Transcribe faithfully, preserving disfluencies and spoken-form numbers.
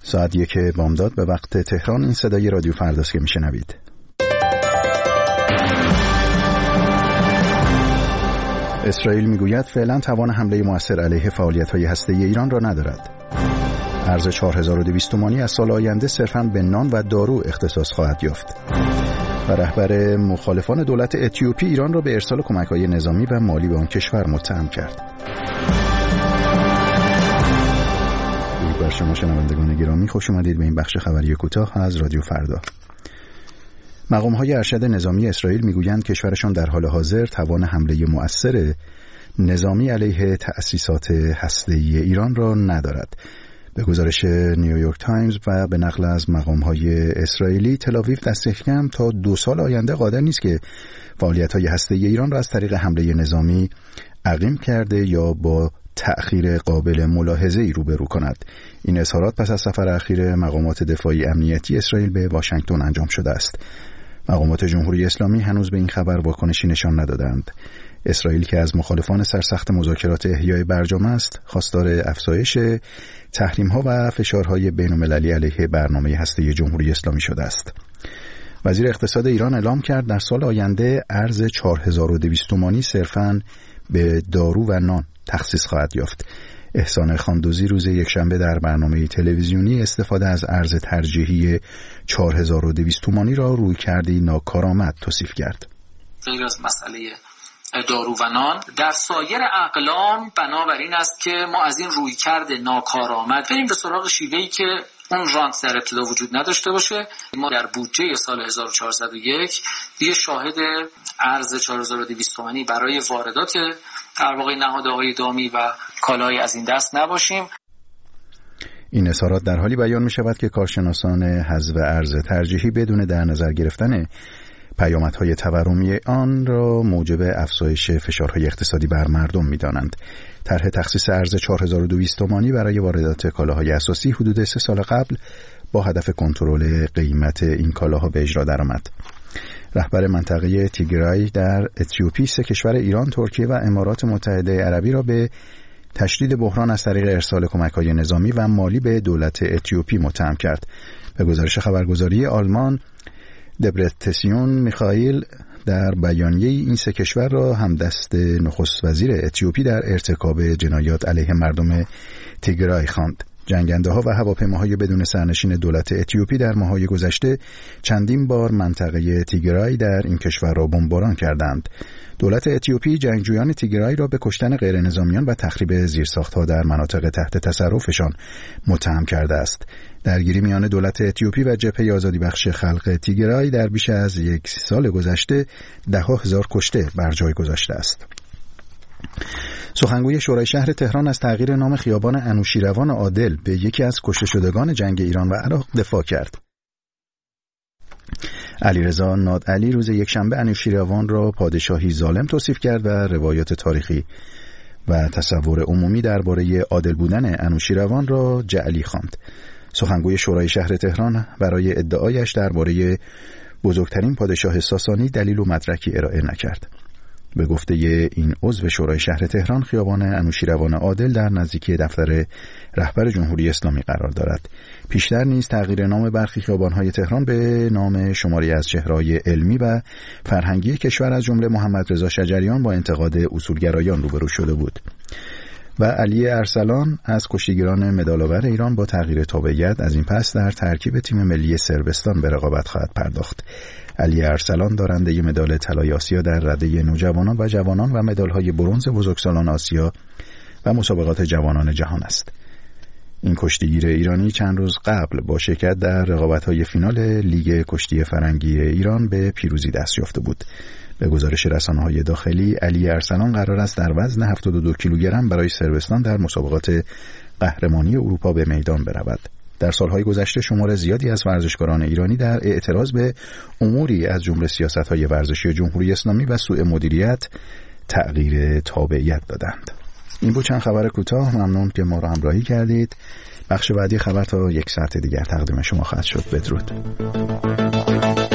ساعت یک بامداد به وقت تهران. این صدای رادیو فرداست که میشنوید. اسرائیل میگوید فعلا توان حمله مؤثر علیه فعالیت‌های هسته‌ای ایران را ندارد. ارز چهار هزار و دویست تومانی از سال آینده صرفاً به نان و دارو اختصاص خواهد یافت. و رهبر مخالفان دولت اتیوپی ایران را به ارسال کمک‌های نظامی و مالی به آن کشور متهم کرد. درود بر شما شنوندگان گرامی، خوش آمدید به این بخش خبری کوتاه از رادیو فردا. مقام‌های ارشد نظامی اسرائیل میگویند کشورشان در حال حاضر توان حمله مؤثر نظامی علیه تأسیسات هسته‌ای ایران را ندارد. به گزارش نیویورک تایمز و به نقل از مقام‌های اسرائیلی، تل‌آویو دست کم تا دو سال آینده قادر نیست که فعالیت‌های هسته‌ای ایران را از طریق حمله نظامی عقیم کرده یا با تأخیر قابل ملاحظه‌ای روبرو کند. این اظهارات پس از سفر اخیر مقامات دفاعی امنیتی اسرائیل به واشنگتن انجام شده است. مقامات جمهوری اسلامی هنوز به این خبر واکنشی نشان ندادند. اسرائیل که از مخالفان سرسخت مذاکرات احیای برجام است، خواستار افزایش تحریم‌ها و فشارهای بین‌المللی علیه برنامه هسته‌ای جمهوری اسلامی شده است. وزیر اقتصاد ایران اعلام کرد در سال آینده ارز چهار هزار و دویست تومانی صرفاً به دارو و نان تخصیص خواهد یافت. احسان خاندوزی روز یکشنبه در برنامه تلویزیونی استفاده از ارز ترجیحی چهار هزار و دویست تومانی را رویکردی ناکارآمد توصیف کرد. غیر از مسئله دارو و نان، در سایر اقلام بنابراین است که ما از این رویکرد ناکارآمد بریم به سراغ شیوهی که اون رانت در ابتدا وجود نداشته باشه. ما در بودجه سال هزار و چهارصد و یک دیگه شاهد ارز چهار هزار و دویست تومانی برای واردات در واقع نهادهای دامی و کالای از این دست نباشیم. این اظهارات در حالی بیان می شود که کارشناسان حذف ارز ترجیحی بدون در نظر گرفتن پیامدهای تورمی آن را موجب افزایش فشارهای اقتصادی بر مردم می دانند. طرح تخصیص ارز چهار هزار و دویست تومانی برای واردات کالاهای اساسی حدود سه سال قبل با هدف کنترل قیمت این کالاها به اجرا درآمد. رهبر منطقه تیگرای در اتیوپی سه کشور ایران، ترکیه و امارات متحده عربی را به تشدید بحران از طریق ارسال کمک‌های نظامی و مالی به دولت اتیوپی متهم کرد. به گزارش خبرگزاری آلمان دبرتسیون میخائیل در بیانیه این سه کشور را همدست نخست وزیر اتیوپی در ارتکاب جنایات علیه مردم تیگرای خواند. جنگنده ها و هواپیماهای بدون سرنشین دولت اتیوپی در ماه‌های گذشته چندین بار منطقه تیگرای در این کشور را بمباران کردند. دولت اتیوپی جنگجویان تیگرای را به کشتن غیر نظامیان و تخریب زیرساخت‌ها در مناطق تحت تصرفشان متهم کرده است. درگیری میان دولت اتیوپی و جبهه آزادی بخش خلق تیگرای در بیش از یک سال گذشته ده هزار کشته بر جای گذاشته است. سخنگوی شورای شهر تهران از تغییر نام خیابان انوشیروان عادل به یکی از کشته شدگان جنگ ایران و عراق دفاع کرد. علیرضا نادعلی روز یکشنبه انوشیروان را پادشاهی ظالم توصیف کرد و روایات تاریخی و تصور عمومی درباره عادل بودن انوشیروان را جعلی خواند. سخنگوی شورای شهر تهران برای ادعایش درباره بزرگترین پادشاه ساسانی دلیل و مدرکی ارائه نکرد. به گفته این عضو شورای شهر تهران، خیابان انوشیروان عادل در نزدیکی دفتر رهبر جمهوری اسلامی قرار دارد. پیشتر نیز تغییر نام برخی خیابان‌های تهران به نام شماری از چهره‌های علمی و فرهنگی کشور از جمله محمد رضا شجریان با انتقاد اصولگرایان روبرو شده بود. و علی ارسلان از کشتیگیران مدال‌آور ایران با تغییر تابعیت از این پس در ترکیب تیم ملی صربستان به رقابت خواهد پرداخت. علی ارسلان دارنده مدال طلای آسیا در رده نوجوانان و جوانان و مدال‌های برنز بزرگسالان آسیا و مسابقات جوانان جهان است. این کشتیگیر ایرانی چند روز قبل با شرکت در رقابت‌های فینال لیگ کشتی فرنگی ایران به پیروزی دست یافته بود. به گزارش رسانه‌های داخلی، علی ارسلان قرار است در وزن هفتاد و دو کیلوگرم برای صربستان در مسابقات قهرمانی اروپا به میدان برود. در سالهای گذشته شمار زیادی از ورزشکاران ایرانی در اعتراض به اموری از جمله سیاست‌های ورزشی جمهوری اسلامی و سوء مدیریت تغییر تابعیت دادند. این بود چند خبر کوتاه. ممنون که ما را همراهی کردید. بخش بعدی خبر تا یک ساعت دیگر تقدیم شما خواهد شد. بدرود.